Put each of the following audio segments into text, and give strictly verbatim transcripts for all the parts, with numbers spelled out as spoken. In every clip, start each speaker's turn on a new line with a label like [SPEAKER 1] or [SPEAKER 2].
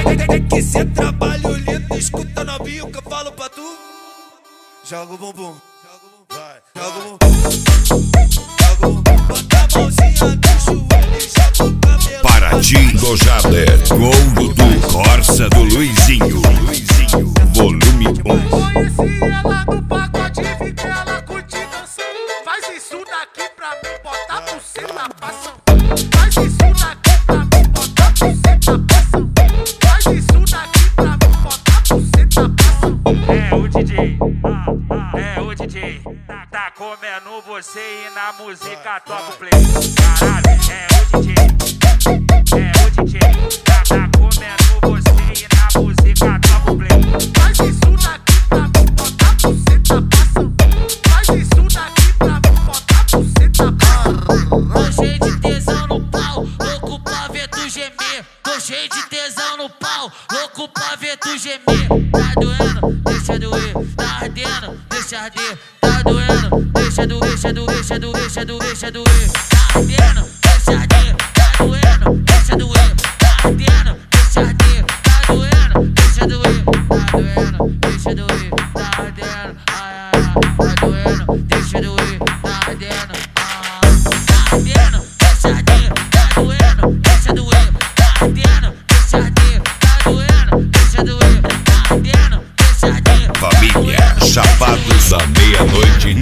[SPEAKER 1] Tem que ser trabalho lindo, escuta novinho que eu falo pra tu. Joga o bumbum, vai, joga o bumbum, joga o bumbum, bota a mãozinha no joelho e joga o cabelo.
[SPEAKER 2] Paraty do Jader, Gouro do Corsa do Luizinho, Luizinho, volume um.
[SPEAKER 3] Conheci ela no pacote, vi que ela curte dançar. Faz isso daqui pra mim, bota a buceta passando. Faz isso daqui pra mim, bota a buceta passando. Faz isso daqui pra mim, bota a buceta passando.
[SPEAKER 4] É o D J, é o D J. Tá, tá comendo você e na música toca o play. Caralho, é o D J, é o D J. Tá, tá comendo você e na música toca o play.
[SPEAKER 3] Faz isso daqui pra mim, bota a buceta passando. Faz isso daqui pra mim, bota a buceta passando.
[SPEAKER 5] Tô cheio de tesão no pau, louco pra ver tu gemer. Tô cheio de tesão no pau, louco pra ver tu gemer. Tá doendo? Deixa doer. Tá ardendo? Deixa arder. Tá doendo? Deixa doer, deixa doer, deixa doer, deixa doer, deixa doer. Tá ardendo? Deixa arder. Tá doendo? Deixa doer. Tá ardendo? Deixa arder. Tá doendo? Deixa doer. Tá doendo? Deixa doer. Tá ardendo. Ai, ai, ai. Tá doendo? Deixa doer. Tá ardendo. Ah, tá ardendo? Deixa arder. Tá doendo? Deixa doer. Tá ardendo? Deixa arder. Tá doendo? Deixa doer. Tá ardendo? Deixa arder.
[SPEAKER 2] Família Chapados à meia-noite.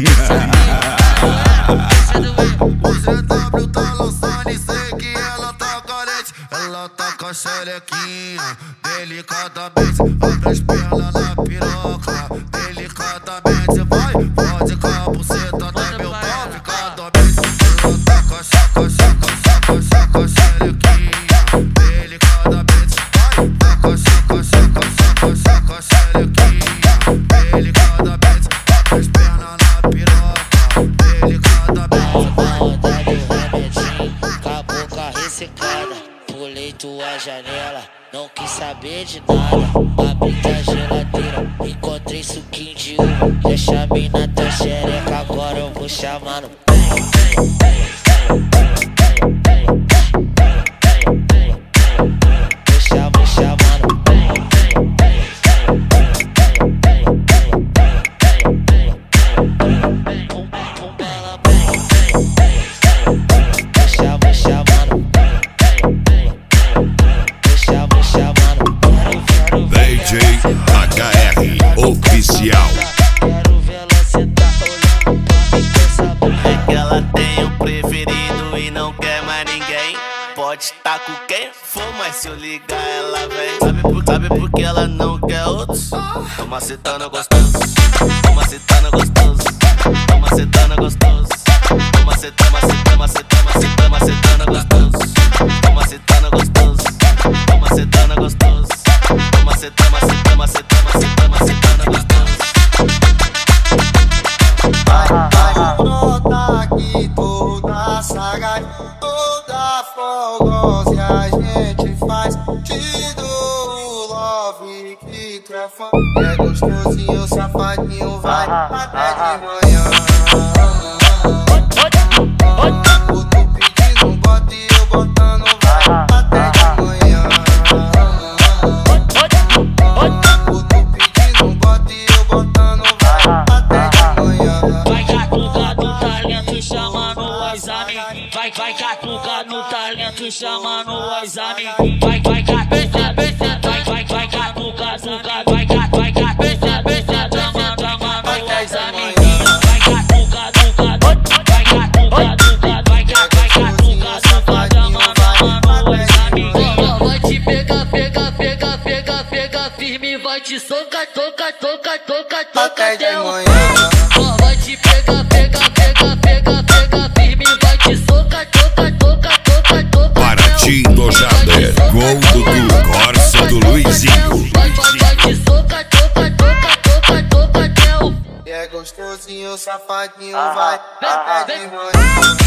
[SPEAKER 6] O Z W tá lançando e sei que ela tá carente. Ela tá com a xerequinha, delicadamente. Abre as pernas na piroca, delicadamente. Vai, pode com a buceta até meu pau ficar dormente. Ela tá com a chaca, chaca, chaca, chaca, xerequinha, delicadamente. Vai, tá com a chaca, chaca, chaca, chaca, xerequinha, delicadamente. Abre as pernas na piroca, delicadamente.
[SPEAKER 5] Maldade, remedinho, com a boca ressecada. Pulei tua janela, não quis saber de nada. Abri tua geladeira, encontrei suquinho de uva. Já chamei na tua xereca, agora eu vou chamar no Vou chamar, vou chamar no
[SPEAKER 2] D J H R Oficial.
[SPEAKER 5] Quero ver ela sentar olhando pra mim, quer saber.
[SPEAKER 7] É que ela tem um preferido e não quer mais ninguém. Pode estar com quem for, mas se eu ligar ela vem. Sabe por, sabe por que ela não quer outros? Toma citando gostoso, toma citando gostoso, toma citando gostoso, toma citando, toma citando, toma citando gostoso, toma citando gostoso, toma citando gostoso, toma citando, toma citando, toma citando gostoso.
[SPEAKER 6] Vai, vai, brota aqui toda sagaz, toda fogosa e a gente faz. Te dou o love que tu é fã. É gostosinho, safadinho, vai até de manhã. Eu tô pedindo, bota e eu botando, vai até de manhã. Eu tô pedindo, bota e eu botando, vai até de manhã.
[SPEAKER 5] Vai catucar no talento chamando os amigos. Vai, vai catucar no talento chamando os amigos. Vai, vai catucar, vai, vai, vai catucar, vai, vai, vai catucar, chamando, chamando os amiguinhos. Vai catucar, catucar, vai catucar, catucar, vai, vai catucar, chamando os amiguinhos. Vai te pegar, pegar, pegar, pegar, pegar firme, vai te socar, tocar, tocar, tocar, tocar
[SPEAKER 6] Até de
[SPEAKER 5] até o
[SPEAKER 6] manhã.
[SPEAKER 5] vai te pegar, pegar, pegar, pegar, pegar firme, vai te socar, tocar, tocar, tocar, tocar.
[SPEAKER 2] Paraty do Jader, Gouro do Corsa do Luizinho.
[SPEAKER 5] Vai, vai, vai te socar, tocar, tocar, tocar, tocar até o
[SPEAKER 6] É gostosinho, safadinho, vai até de manhã.